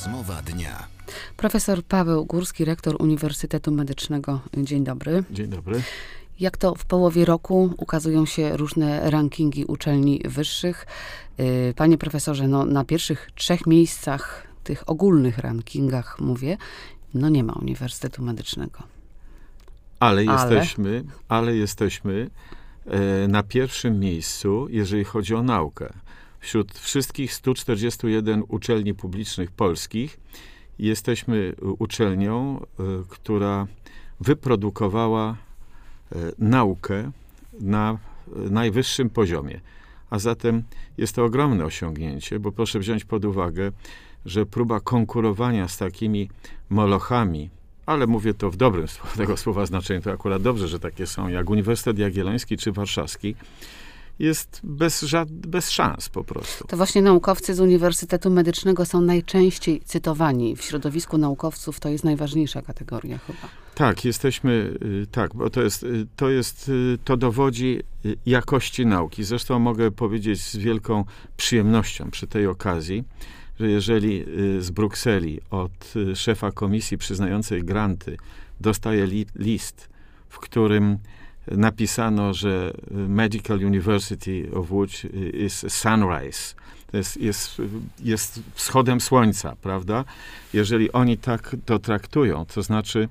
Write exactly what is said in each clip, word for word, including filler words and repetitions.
Rozmowa dnia. Profesor Paweł Górski, rektor Uniwersytetu Medycznego. Dzień dobry. Dzień dobry. Jak to w połowie roku ukazują się różne rankingi uczelni wyższych. Panie profesorze, no na pierwszych trzech miejscach, tych ogólnych rankingach mówię, no nie ma Uniwersytetu Medycznego. Ale, Ale? jesteśmy, ale jesteśmy e, na pierwszym miejscu, jeżeli chodzi o naukę. Wśród wszystkich stu czterdziestu jeden uczelni publicznych polskich jesteśmy uczelnią, e, która wyprodukowała e, naukę na e, najwyższym poziomie. A zatem jest to ogromne osiągnięcie, bo proszę wziąć pod uwagę, że próba konkurowania z takimi molochami, ale mówię to w dobrym tego słowa znaczeniu, to akurat dobrze, że takie są, jak Uniwersytet Jagielloński czy Warszawski, jest bez, żad, bez szans po prostu. To właśnie naukowcy z Uniwersytetu Medycznego są najczęściej cytowani. W środowisku naukowców to jest najważniejsza kategoria chyba. Tak, jesteśmy, tak, bo to jest, to jest, to dowodzi jakości nauki. Zresztą mogę powiedzieć z wielką przyjemnością przy tej okazji, że jeżeli z Brukseli od szefa komisji przyznającej granty dostaję li, list, w którym napisano, że Medical University of Łódź is sunrise, to jest, jest, jest wschodem słońca, prawda? Jeżeli oni tak to traktują, to znaczy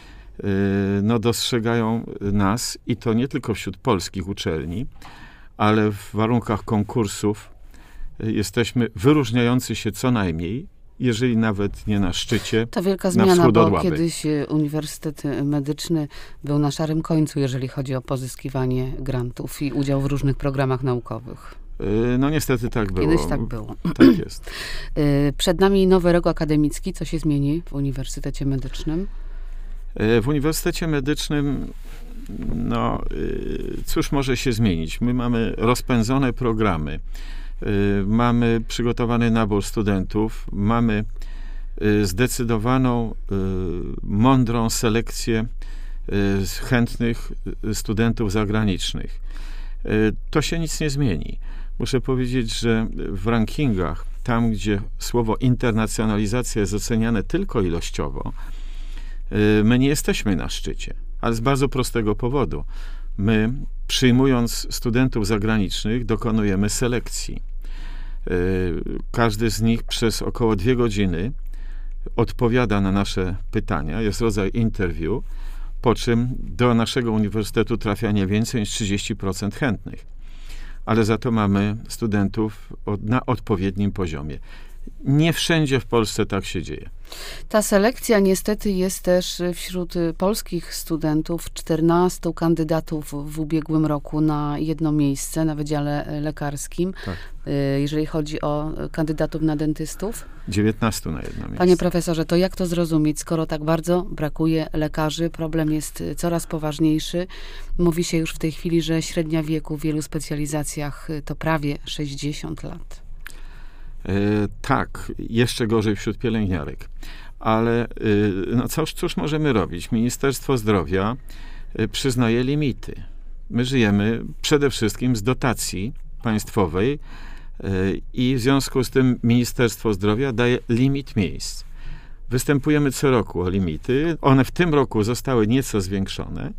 no, dostrzegają nas i to nie tylko wśród polskich uczelni, ale w warunkach konkursów jesteśmy wyróżniający się co najmniej, jeżeli nawet nie na szczycie, to wielka na zmiana, wschód od bo Łaby. kiedyś Uniwersytet Medyczny był na szarym końcu, jeżeli chodzi o pozyskiwanie grantów i udział w różnych programach naukowych. No niestety tak było. Kiedyś tak było. Tak jest. Przed nami nowy rok akademicki. Co się zmieni w Uniwersytecie Medycznym? W Uniwersytecie Medycznym, no cóż może się zmienić? My mamy rozpędzone programy. Mamy przygotowany nabór studentów, mamy zdecydowaną, mądrą selekcję chętnych studentów zagranicznych. To się nic nie zmieni. Muszę powiedzieć, że w rankingach, tam gdzie słowo internacjonalizacja jest oceniane tylko ilościowo, my nie jesteśmy na szczycie, ale z bardzo prostego powodu. My, przyjmując studentów zagranicznych, dokonujemy selekcji. Każdy z nich przez około dwie godziny odpowiada na nasze pytania, jest rodzaj interview, po czym do naszego uniwersytetu trafia nie więcej niż trzydzieści procent chętnych. Ale za to mamy studentów na odpowiednim poziomie. Nie wszędzie w Polsce tak się dzieje. Ta selekcja niestety jest też wśród polskich studentów. czternastu kandydatów w ubiegłym roku na jedno miejsce na Wydziale Lekarskim. Tak. Jeżeli chodzi o kandydatów na dentystów. dziewiętnastu na jedno miejsce. Panie profesorze, to jak to zrozumieć, skoro tak bardzo brakuje lekarzy? Problem jest coraz poważniejszy. Mówi się już w tej chwili, że średnia wieku w wielu specjalizacjach to prawie sześćdziesiąt lat. E, tak, jeszcze gorzej wśród pielęgniarek. Ale e, no cóż, cóż możemy robić? Ministerstwo Zdrowia e, przyznaje limity. My żyjemy przede wszystkim z dotacji państwowej e, i w związku z tym Ministerstwo Zdrowia daje limit miejsc. Występujemy co roku o limity. One w tym roku zostały nieco zwiększone,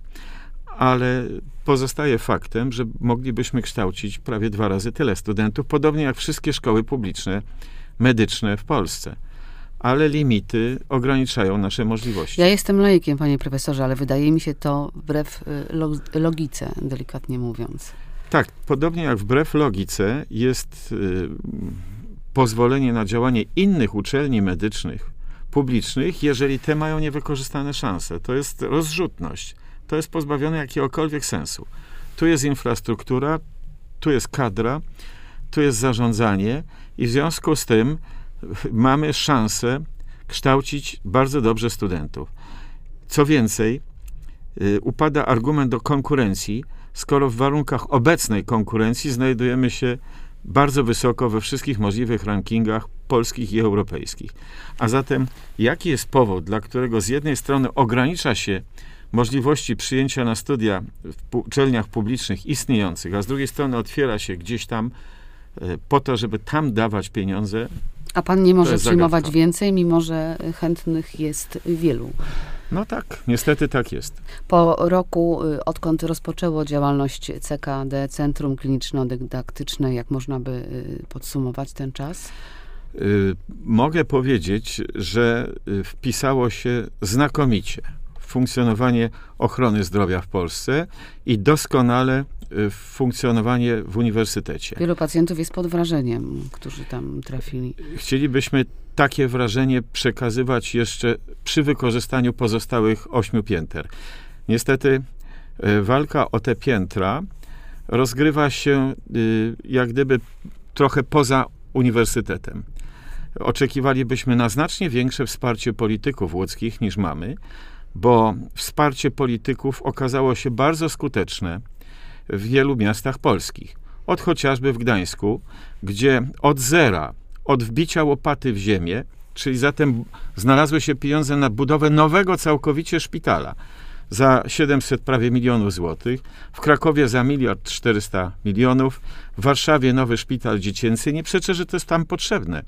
ale pozostaje faktem, że moglibyśmy kształcić prawie dwa razy tyle studentów, podobnie jak wszystkie szkoły publiczne, medyczne w Polsce. Ale limity ograniczają nasze możliwości. Ja jestem laikiem, panie profesorze, ale wydaje mi się to wbrew logice, delikatnie mówiąc. Tak, podobnie jak wbrew logice jest y, pozwolenie na działanie innych uczelni medycznych, publicznych, jeżeli te mają niewykorzystane szanse. To jest rozrzutność. To jest pozbawione jakiegokolwiek sensu. Tu jest infrastruktura, tu jest kadra, tu jest zarządzanie i w związku z tym mamy szansę kształcić bardzo dobrze studentów. Co więcej, y, upada argument do konkurencji, skoro w warunkach obecnej konkurencji znajdujemy się bardzo wysoko we wszystkich możliwych rankingach polskich i europejskich. A zatem jaki jest powód, dla którego z jednej strony ogranicza się możliwości przyjęcia na studia w uczelniach publicznych istniejących, a z drugiej strony otwiera się gdzieś tam po to, żeby tam dawać pieniądze? A pan nie może jest przyjmować zagadka. więcej, mimo że chętnych jest wielu. No tak, niestety tak jest. Po roku, y, odkąd rozpoczęło działalność C K D, Centrum Kliniczno-Dydaktyczne, jak można by y, podsumować ten czas? Y, mogę powiedzieć, że y, wpisało się znakomicie w funkcjonowanie ochrony zdrowia w Polsce i doskonale y, w funkcjonowanie w uniwersytecie. Wielu pacjentów jest pod wrażeniem, którzy tam trafili. Chcielibyśmy takie wrażenie przekazywać jeszcze przy wykorzystaniu pozostałych ośmiu pięter. Niestety y, walka o te piętra rozgrywa się y, jak gdyby trochę poza uniwersytetem. Oczekiwalibyśmy na znacznie większe wsparcie polityków łódzkich niż mamy, bo wsparcie polityków okazało się bardzo skuteczne w wielu miastach polskich. Od chociażby w Gdańsku, gdzie od zera, od wbicia łopaty w ziemię, czyli zatem znalazły się pieniądze na budowę nowego całkowicie szpitala za siedemset prawie milionów złotych, w Krakowie za miliard czterysta milionów, w Warszawie nowy szpital dziecięcy. Nie przeczę, że to jest tam potrzebne,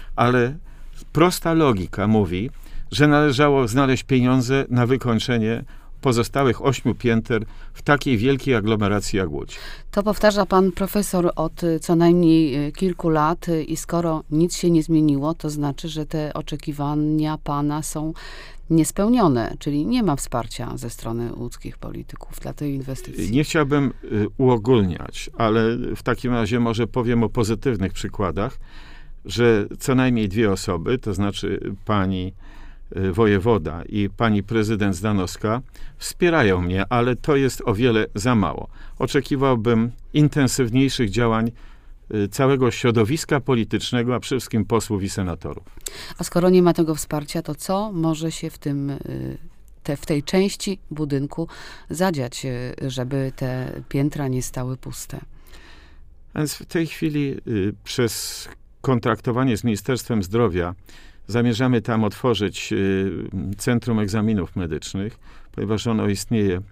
ale prosta logika mówi, że należało znaleźć pieniądze na wykończenie pozostałych ośmiu pięter w takiej wielkiej aglomeracji jak Łódź. To powtarza pan profesor od y, co najmniej y, kilku lat y, i skoro nic się nie zmieniło, to znaczy, że te oczekiwania pana są niespełnione, czyli nie ma wsparcia ze strony łódzkich polityków dla tej inwestycji. Nie chciałbym y, uogólniać, ale w takim razie może powiem o pozytywnych przykładach, że co najmniej dwie osoby, to znaczy pani y, wojewoda i pani prezydent Zdanowska wspierają mnie, ale to jest o wiele za mało. Oczekiwałbym intensywniejszych działań y, całego środowiska politycznego, a przede wszystkim posłów i senatorów. A skoro nie ma tego wsparcia, to co może się w tym, y, te, w tej części budynku zadziać, y, żeby te piętra nie stały puste? A więc w tej chwili y, przez kontraktowanie z Ministerstwem Zdrowia zamierzamy tam otworzyć y, Centrum Egzaminów Medycznych, ponieważ ono istnieje y,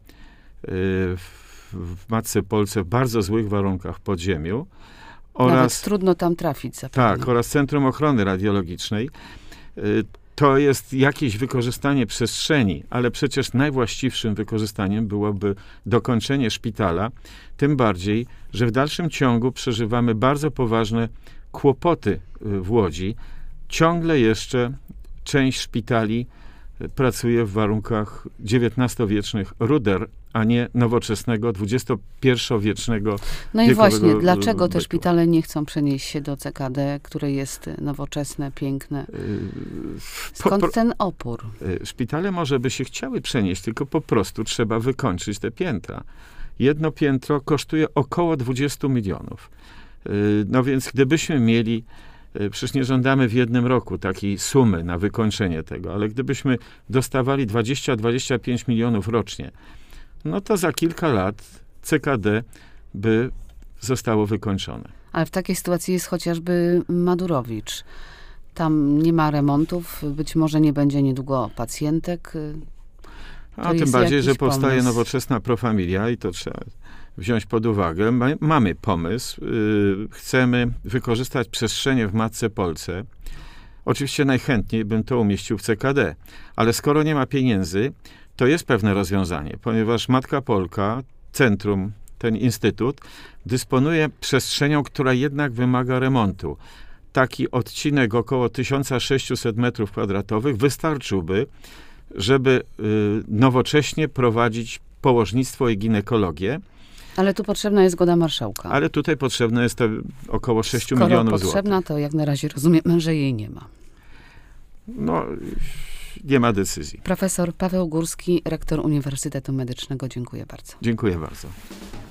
w, w Matce Polce w bardzo złych warunkach w podziemiu. Nawet trudno tam trafić zapewne. Tak, oraz Centrum Ochrony Radiologicznej. Y, to jest jakieś wykorzystanie przestrzeni, ale przecież najwłaściwszym wykorzystaniem byłoby dokończenie szpitala, tym bardziej, że w dalszym ciągu przeżywamy bardzo poważne kłopoty w Łodzi. Ciągle jeszcze część szpitali pracuje w warunkach dziewiętnastowiecznych ruder, a nie nowoczesnego, dwudziestopierwowiecznego No i właśnie, wiekowego dlaczego te bytu. szpitale nie chcą przenieść się do C K D, które jest nowoczesne, piękne? Skąd Po- po- ten opór? Szpitale może by się chciały przenieść, tylko po prostu trzeba wykończyć te piętra. Jedno piętro kosztuje około dwadzieścia milionów. No więc gdybyśmy mieli, przecież nie żądamy w jednym roku takiej sumy na wykończenie tego, ale gdybyśmy dostawali dwadzieścia do dwudziestu pięciu milionów rocznie, no to za kilka lat C K D by zostało wykończone. Ale w takiej sytuacji jest chociażby Madurowicz. Tam nie ma remontów, być może nie będzie niedługo pacjentek. To A tym jest bardziej, jakiś że powstaje pomysł. nowoczesna profamilia i to trzeba wziąć pod uwagę. Ma, mamy pomysł. Yy, chcemy wykorzystać przestrzenie w Matce Polce. Oczywiście najchętniej bym to umieścił w C K D, ale skoro nie ma pieniędzy, to jest pewne rozwiązanie, ponieważ Matka Polka, centrum, ten instytut, dysponuje przestrzenią, która jednak wymaga remontu. Taki odcinek około tysiąc sześćset metrów kwadratowych wystarczyłby, żeby y, nowocześnie prowadzić położnictwo i ginekologię. Ale tu potrzebna jest zgoda marszałka. Ale tutaj potrzebne jest to około sześciu Skoro milionów potrzebna, złotych. to jak na razie rozumiemy, że jej nie ma. No, nie ma decyzji. Profesor Paweł Górski, rektor Uniwersytetu Medycznego. Dziękuję bardzo. Dziękuję bardzo.